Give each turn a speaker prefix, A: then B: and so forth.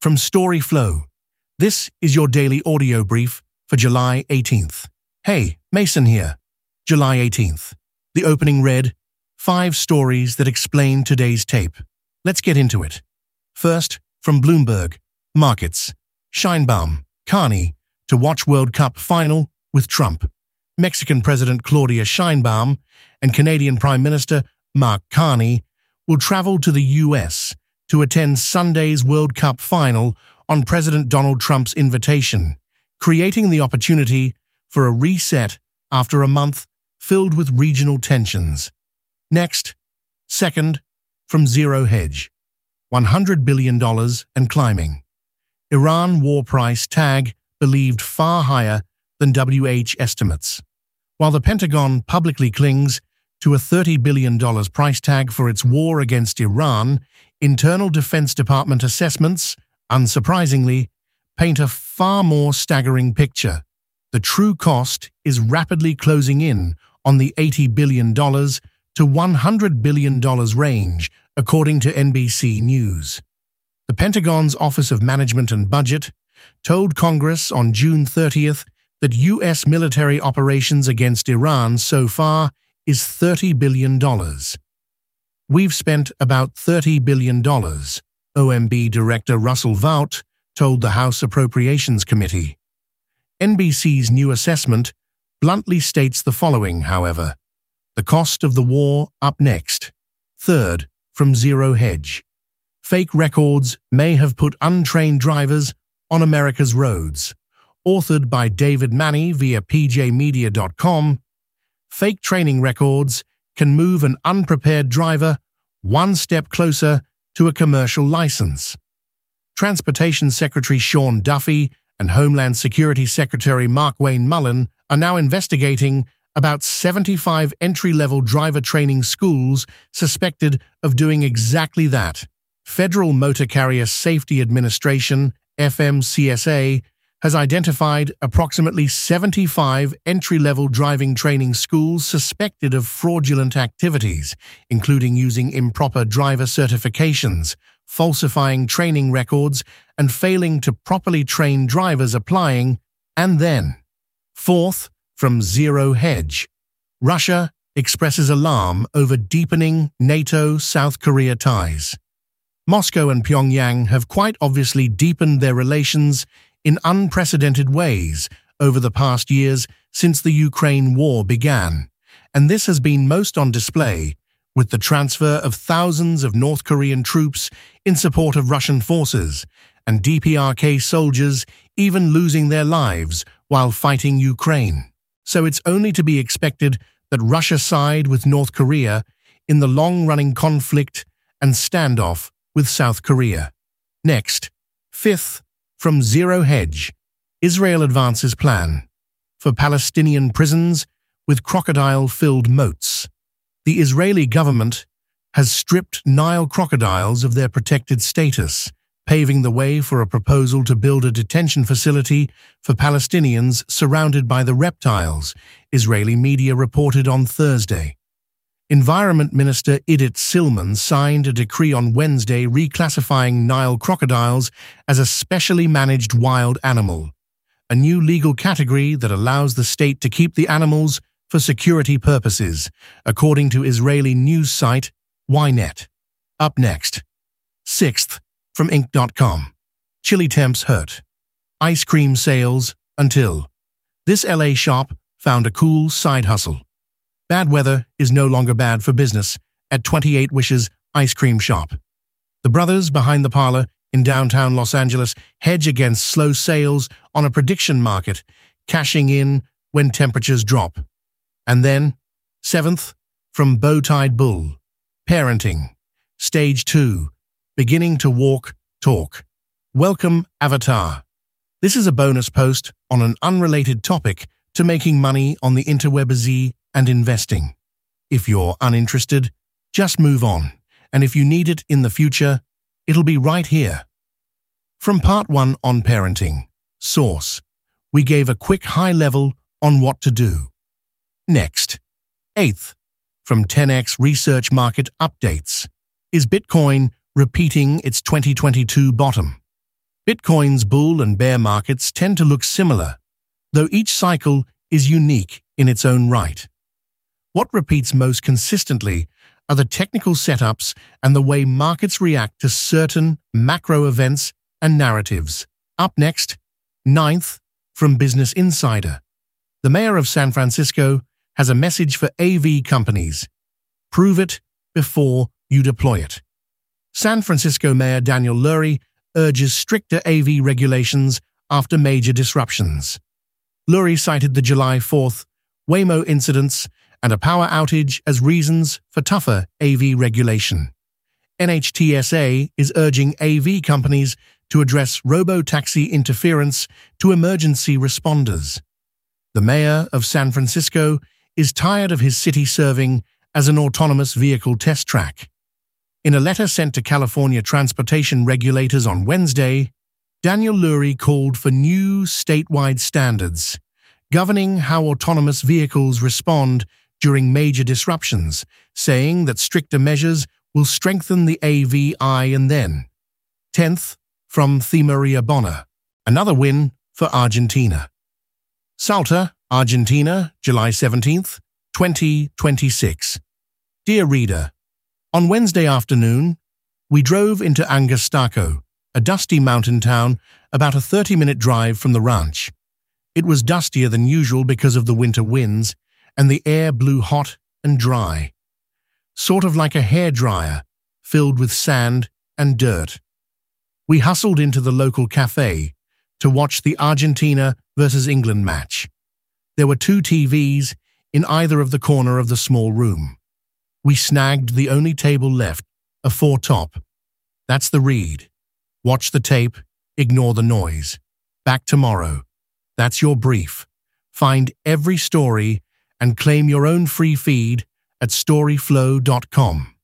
A: from Storyflow. This is your daily audio brief for July 18th. Hey, Mason here. July 18th. The opening read, 5 stories that explain today's tape. Let's get into it. First, from Bloomberg, markets. Sheinbaum, Carney, to watch World Cup final with Trump. Mexican President Claudia Sheinbaum and Canadian Prime Minister Mark Carney will travel to the U.S. to attend Sunday's World Cup final on President Donald Trump's invitation, creating the opportunity for a reset after a month filled with regional tensions. Next, second, from Zero Hedge, $100 billion and climbing. Iran war price tag believed far higher than WH estimates. While the Pentagon publicly clings to a $30 billion price tag for its war against Iran, internal Defense Department assessments, unsurprisingly, paint a far more staggering picture. The true cost is rapidly closing in on the $80 billion to $100 billion range, according to NBC News. The Pentagon's Office of Management and Budget told Congress on June 30th that U.S. military operations against Iran so far is $30 billion. We've spent about $30 billion, OMB Director Russell Vought told the House Appropriations Committee. NBC's new assessment bluntly states the following, however. The cost of the war up next. Third, from Zero Hedge. Fake records may have put untrained drivers on America's roads. Authored by David Manny via pjmedia.com, fake training records can move an unprepared driver one step closer to a commercial license. Transportation Secretary Sean Duffy and Homeland Security Secretary Markwayne Mullin are now investigating about 75 entry-level driver training schools suspected of doing exactly that. Federal Motor Carrier Safety Administration, FMCSA, has identified approximately 75 entry-level driving training schools suspected of fraudulent activities, including using improper driver certifications, falsifying training records, and failing to properly train drivers applying, and then. Fourth, from Zero Hedge. Russia expresses alarm over deepening NATO-South Korea ties. Moscow and Pyongyang have quite obviously deepened their relations in unprecedented ways over the past years since the Ukraine war began, and this has been most on display with the transfer of thousands of North Korean troops in support of Russian forces, and DPRK soldiers even losing their lives while fighting Ukraine. So it's only to be expected that Russia side with North Korea in the long-running conflict and standoff with South Korea. Next, fifth, from Zero Hedge, Israel advances plan for Palestinian prisons with crocodile-filled moats. The Israeli government has stripped Nile crocodiles of their protected status, paving the way for a proposal to build a detention facility for Palestinians surrounded by the reptiles, Israeli media reported on Thursday. Environment Minister Idit Silman signed a decree on Wednesday reclassifying Nile crocodiles as a specially managed wild animal, a new legal category that allows the state to keep the animals for security purposes, according to Israeli news site Ynet. Up next. Sixth, from Inc.com. Chili temps hurt. Ice cream sales until. This LA shop found a cool side hustle. Bad weather is no longer bad for business at 28 Wishes Ice Cream Shop. The brothers behind the parlor in downtown Los Angeles hedge against slow sales on a prediction market, cashing in when temperatures drop. And then, seventh, from Bowtied Bull. Parenting. Stage 2. Beginning to walk, talk. Welcome, Avatar. This is a bonus post on an unrelated topic to making money on the interweb and investing. If you're uninterested, just move on, and if you need it in the future, it'll be right here. From Part 1 on parenting, source, we gave a quick high level on what to do. Next, eighth, from 10x Research Market Updates, is Bitcoin repeating its 2022 bottom? Bitcoin's bull and bear markets tend to look similar, though each cycle is unique in its own right. What repeats most consistently are the technical setups and the way markets react to certain macro events and narratives. Up next, 9th, from Business Insider. The mayor of San Francisco has a message for AV companies. Prove it before you deploy it. San Francisco Mayor Daniel Lurie urges stricter AV regulations after major disruptions. Lurie cited the July 4th Waymo incidents and a power outage as reasons for tougher AV regulation. NHTSA is urging AV companies to address robo-taxi interference to emergency responders. The mayor of San Francisco is tired of his city serving as an autonomous vehicle test track. In a letter sent to California transportation regulators on Wednesday, Daniel Lurie called for new statewide standards governing how autonomous vehicles respond during major disruptions, saying that stricter measures will strengthen the AV and then. 10th, from Maria Bonner. Another win for Argentina. Salta, Argentina, July 17th, 2026. Dear reader, on Wednesday afternoon, we drove into Angastaco, a dusty mountain town about a 30-minute drive from the ranch. It was dustier than usual because of the winter winds, and the air blew hot and dry, sort of like a hairdryer filled with sand and dirt. We hustled into the local cafe to watch the Argentina versus England match. There were 2 TVs in either of the corner of the small room. We snagged the only table left, a 4-top. That's the read. Watch the tape, ignore the noise. Back tomorrow. That's your brief. Find every story and claim your own free feed at storyflow.com.